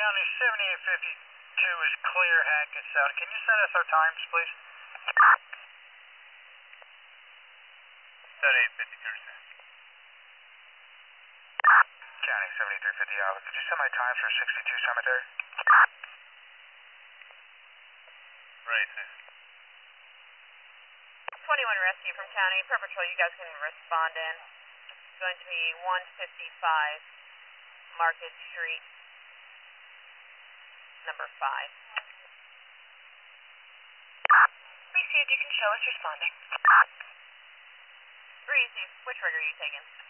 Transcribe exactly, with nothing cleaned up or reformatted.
County seventy-eight fifty-two is clear, Hackett South. Can you send us our times, please? seventy-eight fifty-two, sir. County seventy-three fifty Alpha. Could you send my times for sixty-two Cemetery? Right, sir. twenty-one rescue from County. Per Patrol, you guys can respond in. It's going to be one fifty-five Market Street, number five. Received. You can show us responding. Breezy, which rig are you taking?